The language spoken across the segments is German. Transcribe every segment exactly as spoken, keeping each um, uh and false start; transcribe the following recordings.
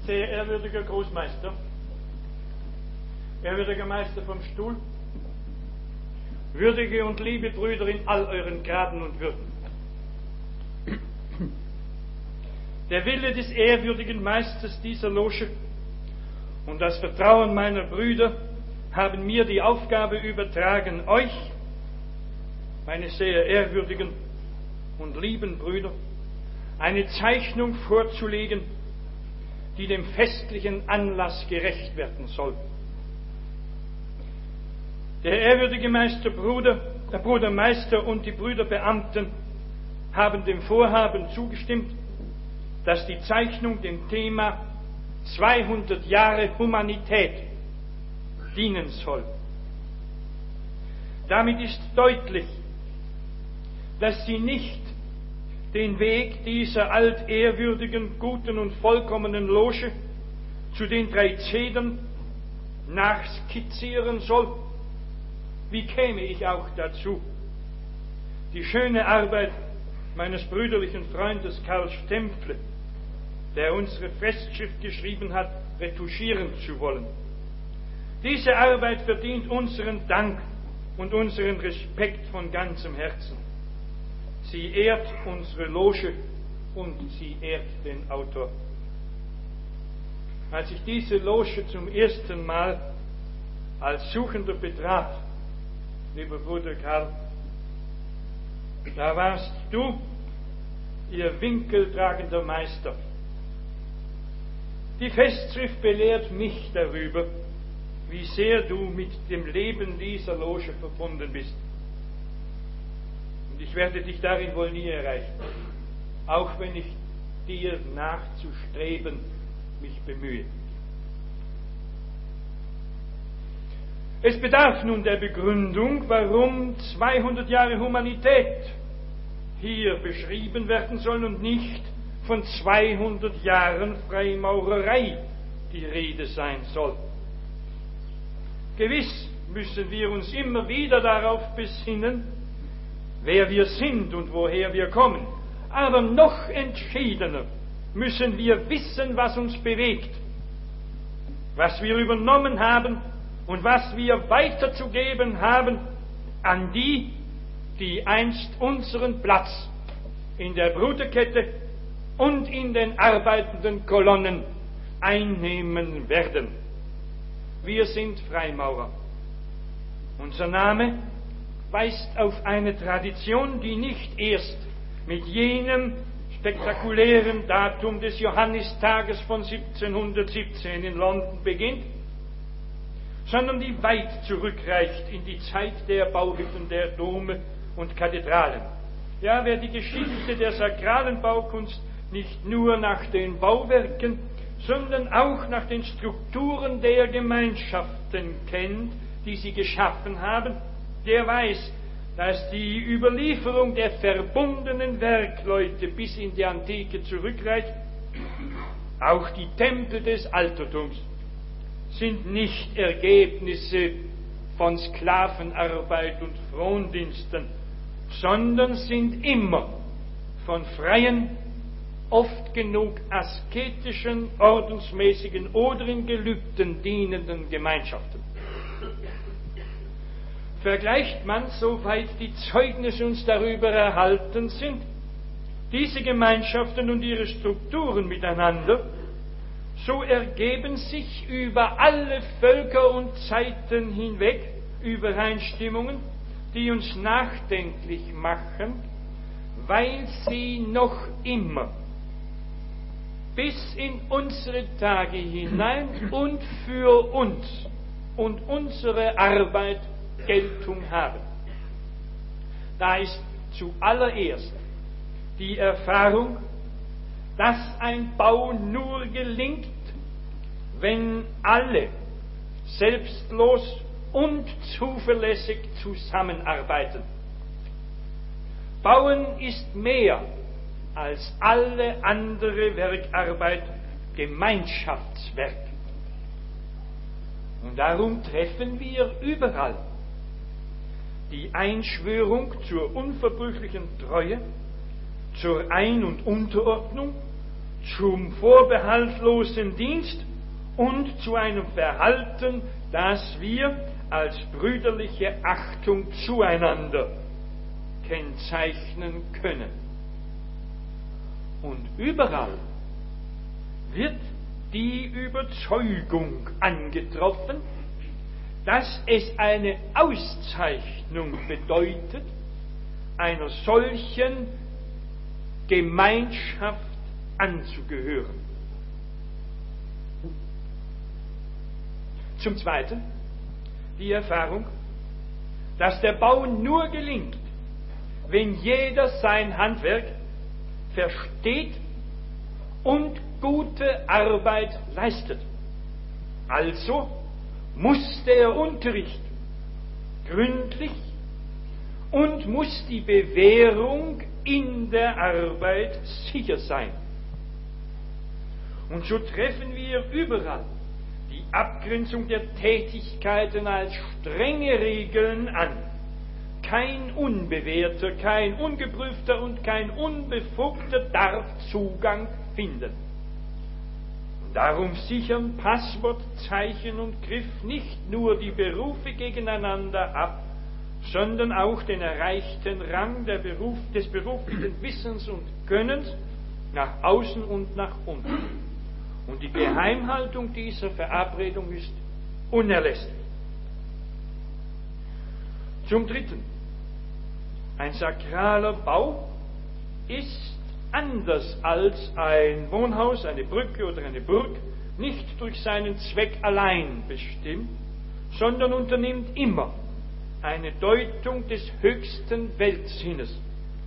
Sehr ehrwürdiger Großmeister, ehrwürdiger Meister vom Stuhl, würdige und liebe Brüder in all euren Graden und Würden. Der Wille des ehrwürdigen Meisters dieser Loge und das Vertrauen meiner Brüder haben mir die Aufgabe übertragen, euch, meine sehr ehrwürdigen und lieben Brüder, eine Zeichnung vorzulegen, die dem festlichen Anlass gerecht werden soll. Der ehrwürdige Meister Bruder, der Bruder Meister und die Brüder Beamten haben dem Vorhaben zugestimmt, dass die Zeichnung dem Thema zweihundert Jahre Humanität dienen soll. Damit ist deutlich, dass sie nicht den Weg dieser altehrwürdigen, guten und vollkommenen Loge zu den drei Zedern nachskizzieren soll. Wie käme ich auch dazu, die schöne Arbeit meines brüderlichen Freundes Karl Stempfle, der unsere Festschrift geschrieben hat, retuschieren zu wollen? Diese Arbeit verdient unseren Dank und unseren Respekt von ganzem Herzen. Sie ehrt unsere Loge und sie ehrt den Autor. Als ich diese Loge zum ersten Mal als Suchender betrat, lieber Bruder Karl, da warst du ihr winkeltragender Meister. Die Festschrift belehrt mich darüber, wie sehr du mit dem Leben dieser Loge verbunden bist. Und ich werde dich darin wohl nie erreichen, auch wenn ich dir nachzustreben mich bemühe. Es bedarf nun der Begründung, warum zweihundert Jahre Humanität hier beschrieben werden sollen und nicht von zweihundert Jahren Freimaurerei die Rede sein soll. Gewiss müssen wir uns immer wieder darauf besinnen, wer wir sind und woher wir kommen. Aber noch entschiedener müssen wir wissen, was uns bewegt, was wir übernommen haben und was wir weiterzugeben haben an die, die einst unseren Platz in der Bruderkette und in den arbeitenden Kolonnen einnehmen werden. Wir sind Freimaurer. Unser Name weist auf eine Tradition, die nicht erst mit jenem spektakulären Datum des Johannistages von siebzehnhundertsiebzehn in London beginnt, sondern die weit zurückreicht in die Zeit der Bauhütten der Dome und Kathedralen. Ja, wer die Geschichte der sakralen Baukunst nicht nur nach den Bauwerken, sondern auch nach den Strukturen der Gemeinschaften kennt, die sie geschaffen haben, der weiß, dass die Überlieferung der verbundenen Werkleute bis in die Antike zurückreicht. Auch die Tempel des Altertums sind nicht Ergebnisse von Sklavenarbeit und Frondiensten, sondern sind immer von freien, oft genug asketischen, ordensmäßigen oder in Gelübden dienenden Gemeinschaften. Vergleicht man, soweit die Zeugnisse uns darüber erhalten sind, diese Gemeinschaften und ihre Strukturen miteinander, so ergeben sich über alle Völker und Zeiten hinweg Übereinstimmungen, die uns nachdenklich machen, weil sie noch immer bis in unsere Tage hinein und für uns und unsere Arbeit Geltung haben. Da ist zuallererst die Erfahrung, dass ein Bau nur gelingt, wenn alle selbstlos und zuverlässig zusammenarbeiten. Bauen ist mehr als alle andere Werkarbeit Gemeinschaftswerk. Und darum treffen wir überall die Einschwörung zur unverbrüchlichen Treue, zur Ein- und Unterordnung, zum vorbehaltlosen Dienst und zu einem Verhalten, das wir als brüderliche Achtung zueinander kennzeichnen können. Und überall wird die Überzeugung angetroffen, dass es eine Auszeichnung bedeutet, einer solchen Gemeinschaft anzugehören. Zum Zweiten die Erfahrung, dass der Bau nur gelingt, wenn jeder sein Handwerk versteht und gute Arbeit leistet. Also muss der Unterricht gründlich und muss die Bewährung in der Arbeit sicher sein. Und so treffen wir überall die Abgrenzung der Tätigkeiten als strenge Regeln an. Kein Unbewehrter, kein Ungeprüfter und kein Unbefugter darf Zugang finden. Darum sichern Passwort, Zeichen und Griff nicht nur die Berufe gegeneinander ab, sondern auch den erreichten Rang der Beruf, des beruflichen Wissens und Gönnens nach außen und nach unten. Und die Geheimhaltung dieser Verabredung ist unerlässlich. Zum Dritten, ein sakraler Bau ist anders als ein Wohnhaus, eine Brücke oder eine Burg, nicht durch seinen Zweck allein bestimmt, sondern unternimmt immer eine Deutung des höchsten Weltsinnes.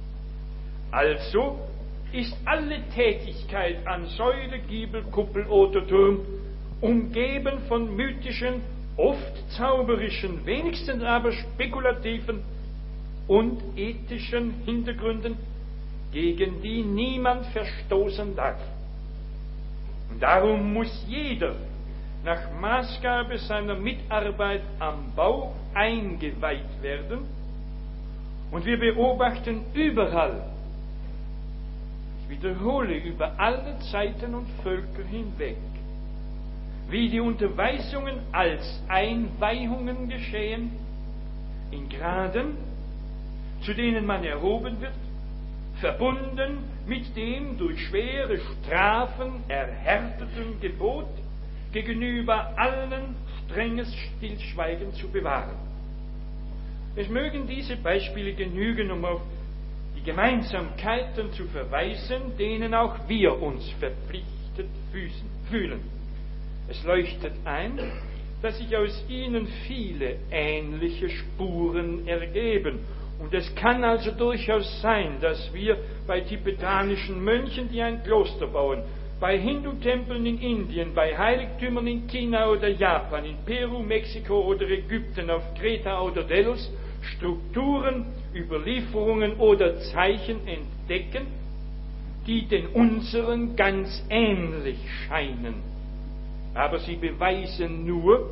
Also ist alle Tätigkeit an Säule, Giebel, Kuppel oder Turm umgeben von mythischen, oft zauberischen, wenigstens aber spekulativen und ethischen Hintergründen, gegen die niemand verstoßen darf. Und darum muss jeder nach Maßgabe seiner Mitarbeit am Bau eingeweiht werden. Und wir beobachten überall, ich wiederhole, über alle Zeiten und Völker hinweg, wie die Unterweisungen als Einweihungen geschehen, in Graden, zu denen man erhoben wird, verbunden mit dem durch schwere Strafen erhärteten Gebot, gegenüber allen strenges Stillschweigen zu bewahren. Es mögen diese Beispiele genügen, um auf die Gemeinsamkeiten zu verweisen, denen auch wir uns verpflichtet fühlen. Es leuchtet ein, dass sich aus ihnen viele ähnliche Spuren ergeben. Und es kann also durchaus sein, dass wir bei tibetanischen Mönchen, die ein Kloster bauen, bei Hindu-Tempeln in Indien, bei Heiligtümern in China oder Japan, in Peru, Mexiko oder Ägypten, auf Kreta oder Delos, Strukturen, Überlieferungen oder Zeichen entdecken, die den unseren ganz ähnlich scheinen. Aber sie beweisen nur,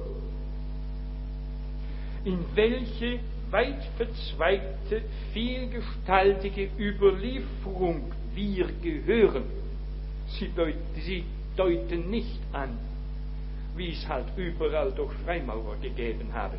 in welche weit verzweigte, vielgestaltige Überlieferung wir gehören. Sie deuten, sie deuten nicht an, wie es halt überall durch Freimaurer gegeben habe.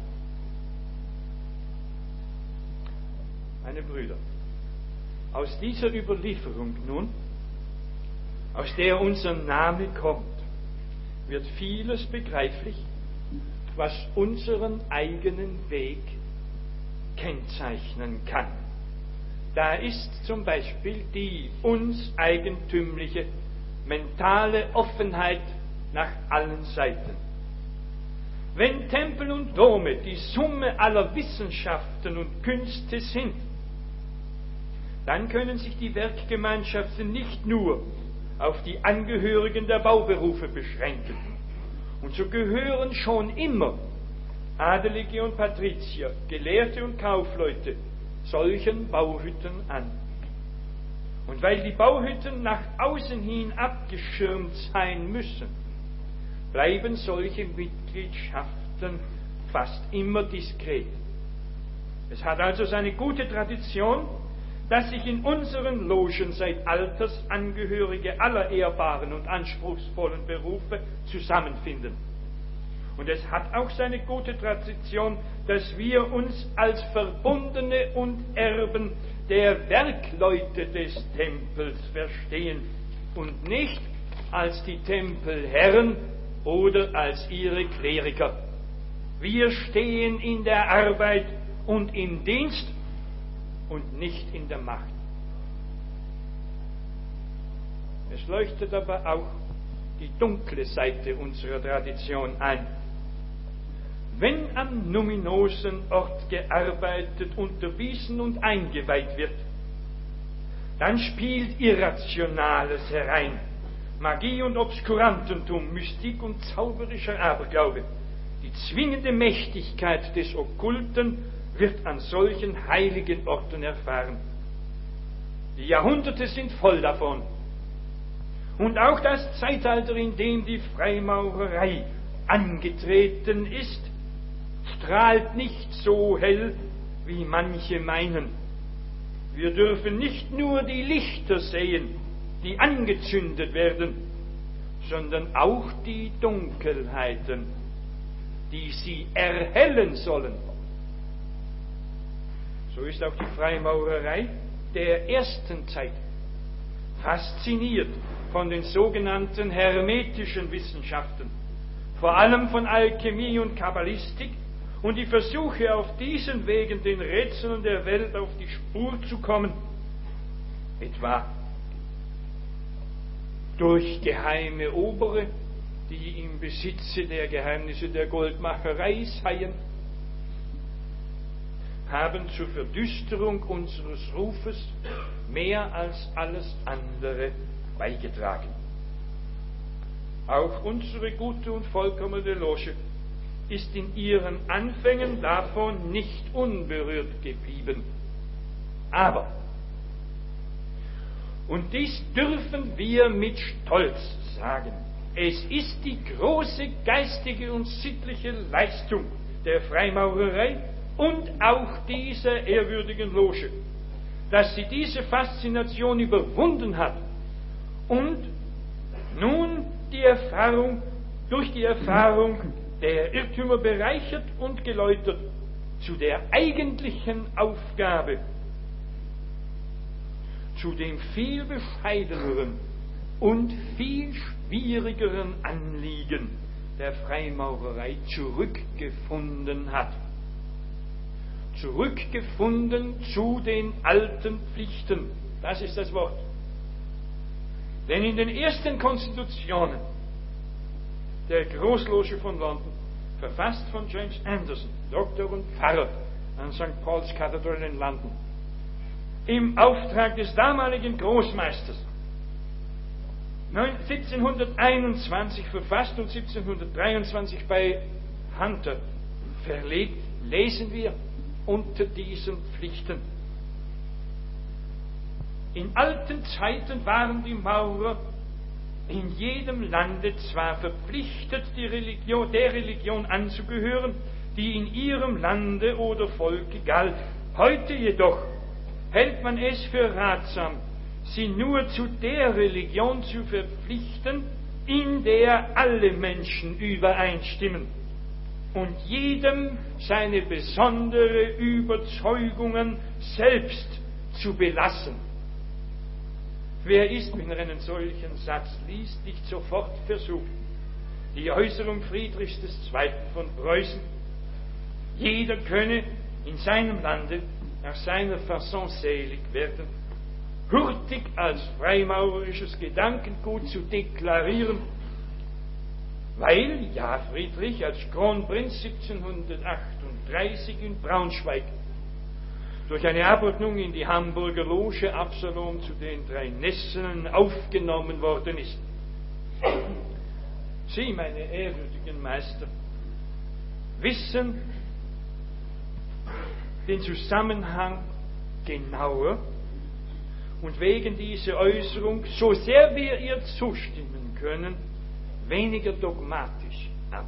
Meine Brüder, aus dieser Überlieferung nun, aus der unser Name kommt, wird vieles begreiflich, was unseren eigenen Weg kennzeichnen kann. Da ist zum Beispiel die uns eigentümliche mentale Offenheit nach allen Seiten. Wenn Tempel und Dome die Summe aller Wissenschaften und Künste sind, dann können sich die Werkgemeinschaften nicht nur auf die Angehörigen der Bauberufe beschränken. Und so gehören schon immer Adelige und Patrizier, Gelehrte und Kaufleute solchen Bauhütten an. Und weil die Bauhütten nach außen hin abgeschirmt sein müssen, bleiben solche Mitgliedschaften fast immer diskret. Es hat also seine gute Tradition, dass sich in unseren Logen seit Alters Angehörige aller ehrbaren und anspruchsvollen Berufe zusammenfinden. Und es hat auch seine gute Tradition, dass wir uns als Verbundene und Erben der Werkleute des Tempels verstehen und nicht als die Tempelherren oder als ihre Kleriker. Wir stehen in der Arbeit und im Dienst und nicht in der Macht. Es leuchtet aber auch die dunkle Seite unserer Tradition ein. Wenn am numinosen Ort gearbeitet, unterwiesen und eingeweiht wird, dann spielt Irrationales herein. Magie und Obskurantentum, Mystik und zauberischer Aberglaube. Die zwingende Mächtigkeit des Okkulten wird an solchen heiligen Orten erfahren. Die Jahrhunderte sind voll davon. Und auch das Zeitalter, in dem die Freimaurerei angetreten ist, strahlt nicht so hell, wie manche meinen. Wir dürfen nicht nur die Lichter sehen, die angezündet werden, sondern auch die Dunkelheiten, die sie erhellen sollen. So ist auch die Freimaurerei der ersten Zeit fasziniert von den sogenannten hermetischen Wissenschaften, vor allem von Alchemie und Kabbalistik, und die Versuche, auf diesen Wegen den Rätseln der Welt auf die Spur zu kommen, etwa durch geheime Obere, die im Besitze der Geheimnisse der Goldmacherei seien, haben zur Verdüsterung unseres Rufes mehr als alles andere beigetragen. Auch unsere gute und vollkommene Loge ist in ihren Anfängen davon nicht unberührt geblieben. Aber, und dies dürfen wir mit Stolz sagen, es ist die große geistige und sittliche Leistung der Freimaurerei und auch dieser ehrwürdigen Loge, dass sie diese Faszination überwunden hat und nun die Erfahrung, durch die Erfahrung der Irrtümer bereichert und geläutert zu der eigentlichen Aufgabe, zu dem viel bescheideneren und viel schwierigeren Anliegen der Freimaurerei zurückgefunden hat. Zurückgefunden zu den alten Pflichten. Das ist das Wort. Denn in den ersten Konstitutionen der Großloge von London, verfasst von James Anderson, Doktor und Pfarrer an Sankt Paul's Cathedral in London, im Auftrag des damaligen Großmeisters, siebzehnhunderteinundzwanzig verfasst und siebzehnhundertdreiundzwanzig bei Hunter verlegt, lesen wir unter diesen Pflichten: In alten Zeiten waren die Maurer in jedem Lande zwar verpflichtet, die Religion, der Religion anzugehören, die in ihrem Lande oder Volke galt. Heute jedoch hält man es für ratsam, sie nur zu der Religion zu verpflichten, in der alle Menschen übereinstimmen und jedem seine besondere Überzeugungen selbst zu belassen. Wer ist, wenn er einen solchen Satz liest, nicht sofort versucht, die Äußerung Friedrichs des Zweiten von Preußen, jeder könne in seinem Lande nach seiner Fasson selig werden, hurtig als freimaurerisches Gedankengut zu deklarieren, weil, ja, Friedrich als Kronprinz siebzehnhundertachtunddreißig in Braunschweig durch eine Abordnung in die Hamburger Loge Absalom zu den drei Nesseln aufgenommen worden ist. Sie, meine ehrwürdigen Meister, wissen den Zusammenhang genauer und wegen dieser Äußerung, so sehr wir ihr zustimmen können, weniger dogmatisch ab.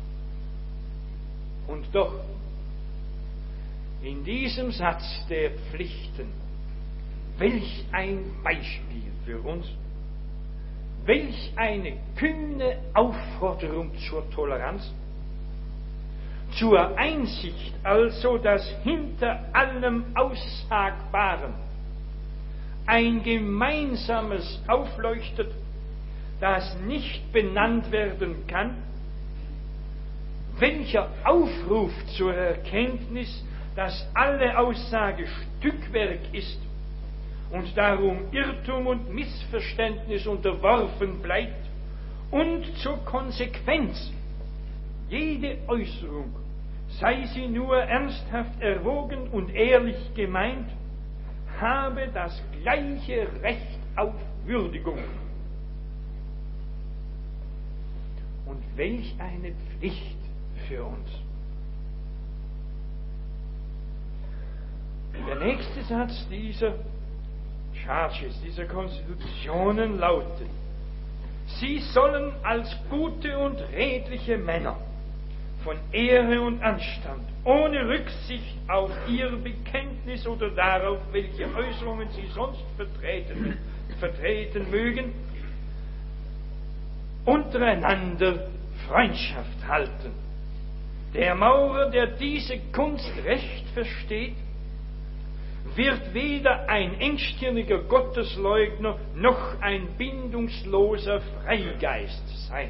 Und doch, in diesem Satz der Pflichten Welch ein Beispiel für uns, welch eine kühne Aufforderung zur Toleranz, zur Einsicht also, dass hinter allem Aussagbaren ein Gemeinsames aufleuchtet, das nicht benannt werden kann. Welcher Aufruf zur Erkenntnis, dass alle Aussage Stückwerk ist und darum Irrtum und Missverständnis unterworfen bleibt, und zur Konsequenz. Jede Äußerung, sei sie nur ernsthaft erwogen und ehrlich gemeint, habe das gleiche Recht auf Würdigung. Und welch eine Pflicht für uns. Der nächste Satz dieser Charges, dieser Konstitutionen lautet: Sie sollen als gute und redliche Männer von Ehre und Anstand, ohne Rücksicht auf ihr Bekenntnis oder darauf, welche Äußerungen sie sonst vertreten, vertreten mögen, untereinander Freundschaft halten. Der Maurer, der diese Kunst recht versteht, wird weder ein engstirniger Gottesleugner noch ein bindungsloser Freigeist sein.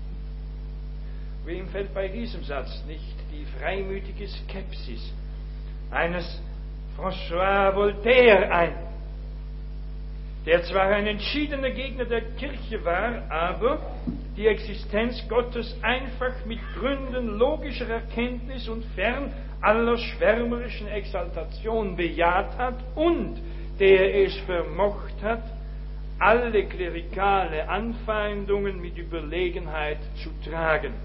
Wem fällt bei diesem Satz nicht die freimütige Skepsis eines François Voltaire ein, der zwar ein entschiedener Gegner der Kirche war, aber die Existenz Gottes einfach mit Gründen logischer Erkenntnis und fern aller schwärmerischen Exaltation bejaht hat und der es vermocht hat, alle klerikale Anfeindungen mit Überlegenheit zu tragen.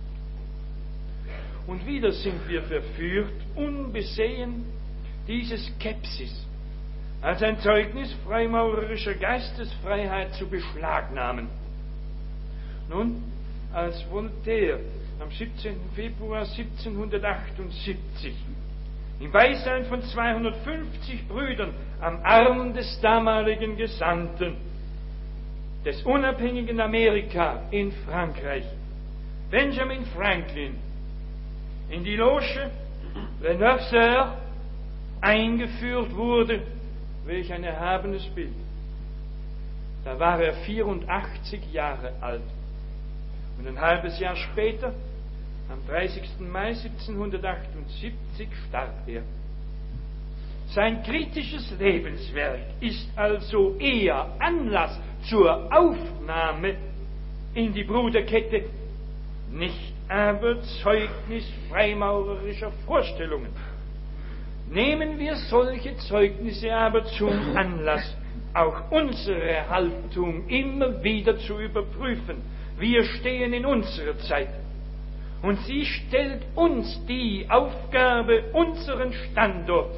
Und wieder sind wir verführt, unbesehen diese Skepsis als ein Zeugnis freimaurerischer Geistesfreiheit zu beschlagnahmen. Nun, als Voltaire am siebzehnten Februar siebzehnhundertachtundsiebzig im Beisein von zweihundertfünfzig Brüdern am Arm des damaligen Gesandten des unabhängigen Amerika in Frankreich, Benjamin Franklin, in die Loge Les Neuf Sœurs eingeführt wurde, welch ein erhabenes Bild. Da war er vierundachtzig Jahre alt. Und ein halbes Jahr später, am dreißigsten Mai siebzehnhundertachtundsiebzig, starb er. Sein kritisches Lebenswerk ist also eher Anlass zur Aufnahme in die Bruderkette, nicht aber Zeugnis freimaurerischer Vorstellungen. Nehmen wir solche Zeugnisse aber zum Anlass, auch unsere Haltung immer wieder zu überprüfen. Wir stehen in unserer Zeit. Und sie stellt uns die Aufgabe, unseren Standort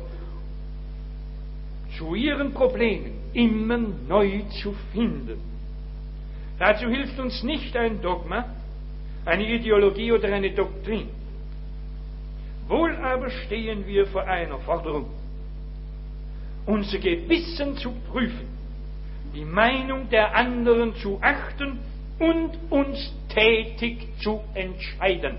zu ihren Problemen immer neu zu finden. Dazu hilft uns nicht ein Dogma, eine Ideologie oder eine Doktrin. Wohl aber stehen wir vor einer Forderung, unser Gewissen zu prüfen, die Meinung der anderen zu achten und uns tätig zu entscheiden.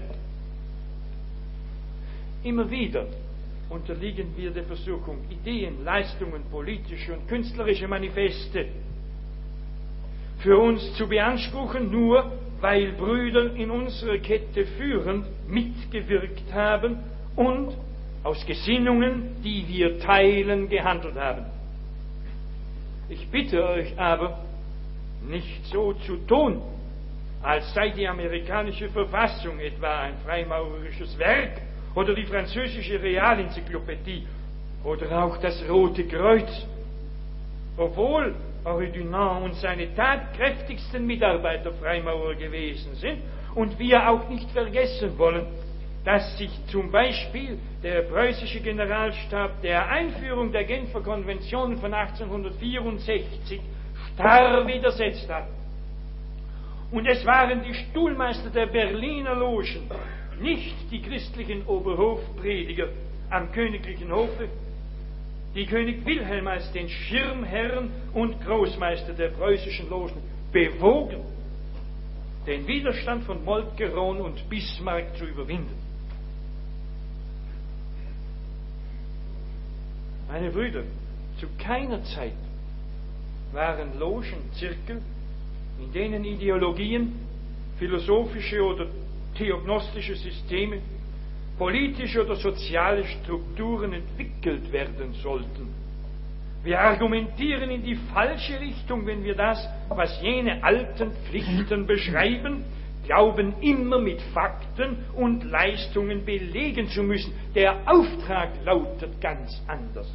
Immer wieder unterliegen wir der Versuchung, Ideen, Leistungen, politische und künstlerische Manifeste für uns zu beanspruchen, nur weil Brüder in unserer Kette führend mitgewirkt haben und aus Gesinnungen, die wir teilen, gehandelt haben. Ich bitte euch aber, nicht so zu tun, als sei die amerikanische Verfassung etwa ein freimaurerisches Werk oder die französische Realenzyklopädie oder auch das Rote Kreuz. Obwohl Henri Dunant und seine tatkräftigsten Mitarbeiter Freimaurer gewesen sind und wir auch nicht vergessen wollen, dass sich zum Beispiel der preußische Generalstab der Einführung der Genfer Konvention von achtzehnhundertvierundsechzig starr widersetzt hat. Und es waren die Stuhlmeister der Berliner Logen, nicht die christlichen Oberhofprediger am königlichen Hofe, die König Wilhelm als den Schirmherrn und Großmeister der preußischen Logen bewogen, den Widerstand von Moltke, Roon und Bismarck zu überwinden. Meine Brüder, zu keiner Zeit waren Logen, Zirkel, in denen Ideologien, philosophische oder theognostische Systeme, politische oder soziale Strukturen entwickelt werden sollten. Wir argumentieren in die falsche Richtung, wenn wir das, was jene alten Pflichten beschreiben, glauben immer mit Fakten und Leistungen belegen zu müssen. Der Auftrag lautet ganz anders.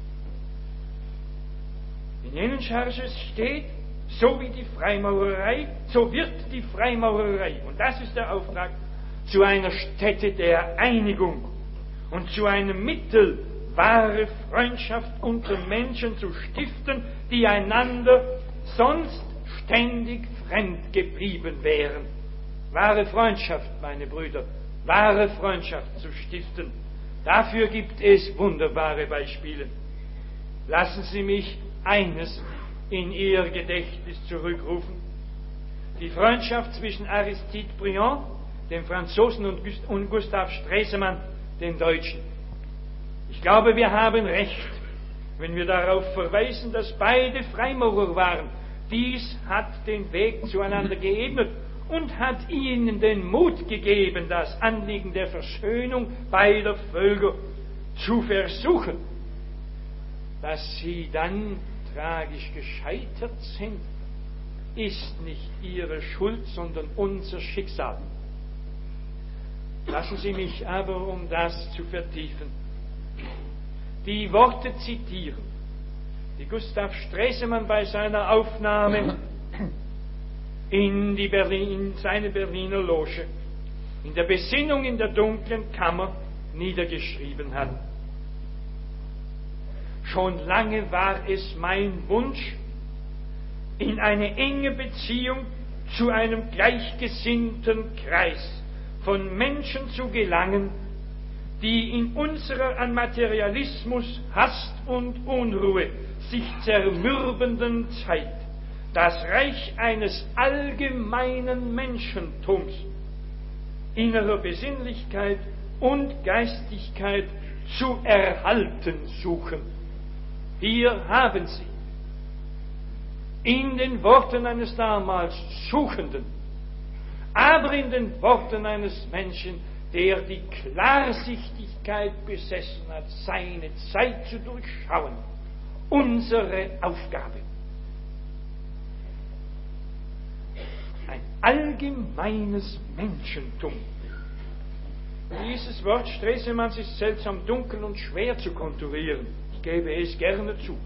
In jenen Charges steht, so wie die Freimaurerei, so wird die Freimaurerei, und das ist der Auftrag, zu einer Stätte der Einigung und zu einem Mittel, wahre Freundschaft unter Menschen zu stiften, die einander sonst ständig fremd geblieben wären. Wahre Freundschaft, meine Brüder, wahre Freundschaft zu stiften. Dafür gibt es wunderbare Beispiele. Lassen Sie mich eines in Ihr Gedächtnis zurückrufen. Die Freundschaft zwischen Aristide Briand, dem Franzosen, und Gustav Stresemann, dem Deutschen. Ich glaube, wir haben recht, wenn wir darauf verweisen, dass beide Freimaurer waren. Dies hat den Weg zueinander geebnet und hat ihnen den Mut gegeben, das Anliegen der Versöhnung beider Völker zu versuchen. Dass sie dann tragisch gescheitert sind, ist nicht ihre Schuld, sondern unser Schicksal. Lassen Sie mich aber, um das zu vertiefen, die Worte zitieren, die Gustav Stresemann bei seiner Aufnahme in, die Berlin, in seine Berliner Loge, in der Besinnung in der dunklen Kammer niedergeschrieben hat. Schon lange war es mein Wunsch, in eine enge Beziehung zu einem gleichgesinnten Kreis von Menschen zu gelangen, die in unserer an Materialismus, Hast und Unruhe sich zermürbenden Zeit das Reich eines allgemeinen Menschentums, innerer Besinnlichkeit und Geistigkeit zu erhalten suchen. Hier haben Sie in den Worten eines damals Suchenden, aber in den Worten eines Menschen, der die Klarsichtigkeit besessen hat, seine Zeit zu durchschauen, unsere Aufgabe. Ein allgemeines Menschentum. Dieses Wort Stresemanns ist seltsam dunkel und schwer zu konturieren. Ich gebe es gerne zu.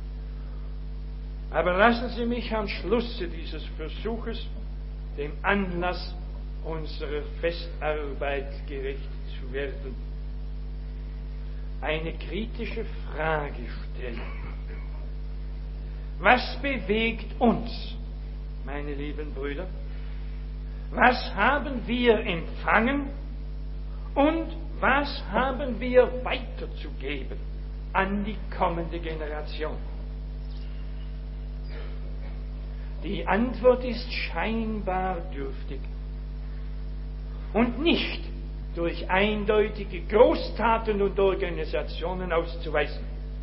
Aber lassen Sie mich am Schlusse dieses Versuches dem Anlass unserer Festarbeit gerecht zu werden, eine kritische Frage stellen. Was bewegt uns, meine lieben Brüder? Was haben wir empfangen und was haben wir weiterzugeben an die kommende Generation? Die Antwort ist scheinbar dürftig und nicht durch eindeutige Großtaten und Organisationen auszuweisen.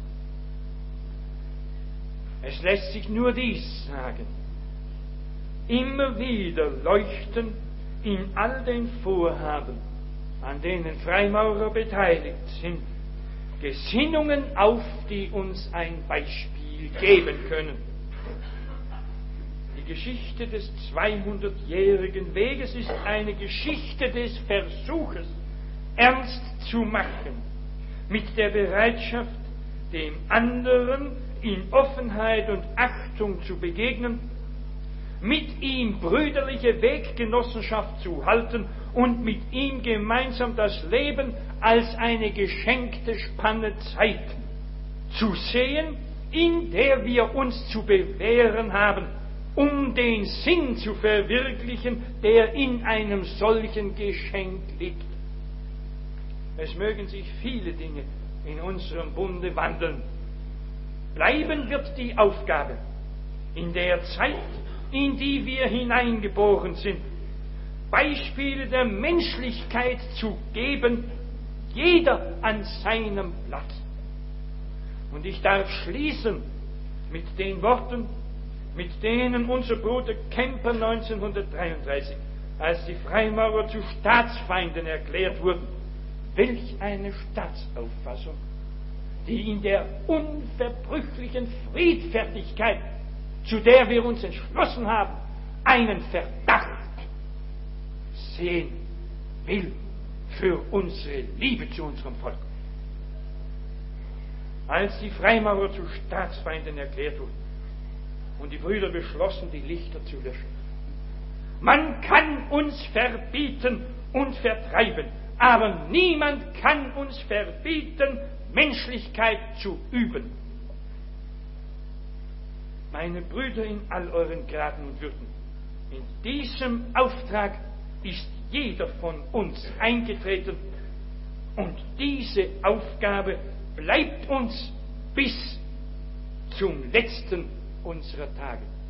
Es lässt sich nur dies sagen: Immer wieder leuchten in all den Vorhaben, an denen Freimaurer beteiligt sind, Gesinnungen auf, die uns ein Beispiel geben können. Die Geschichte des zweihundertjährigen Weges ist eine Geschichte des Versuches, ernst zu machen, mit der Bereitschaft, dem anderen in Offenheit und Achtung zu begegnen, mit ihm brüderliche Weggenossenschaft zu halten und mit ihm gemeinsam das Leben als eine geschenkte Spanne Zeit zu sehen, in der wir uns zu bewähren haben, um den Sinn zu verwirklichen, der in einem solchen Geschenk liegt. Es mögen sich viele Dinge in unserem Bunde wandeln, bleiben wird die Aufgabe, in der Zeit, in die wir hineingeboren sind, Beispiele der Menschlichkeit zu geben, jeder an seinem Platz. Und ich darf schließen mit den Worten, mit denen unser Bruder Kemper neunzehnhundertdreiunddreißig, als die Freimaurer zu Staatsfeinden erklärt wurden, welch eine Staatsauffassung, die in der unverbrüchlichen Friedfertigkeit, zu der wir uns entschlossen haben, einen Verdacht sehen will für unsere Liebe zu unserem Volk. Als die Freimaurer zu Staatsfeinden erklärt wurden und die Brüder beschlossen, die Lichter zu löschen. Man kann uns verbieten und vertreiben, aber niemand kann uns verbieten, Menschlichkeit zu üben. Meine Brüder in all euren Graden und Würden, in diesem Auftrag ist jeder von uns eingetreten und diese Aufgabe bleibt uns bis zum letzten unserer Tage.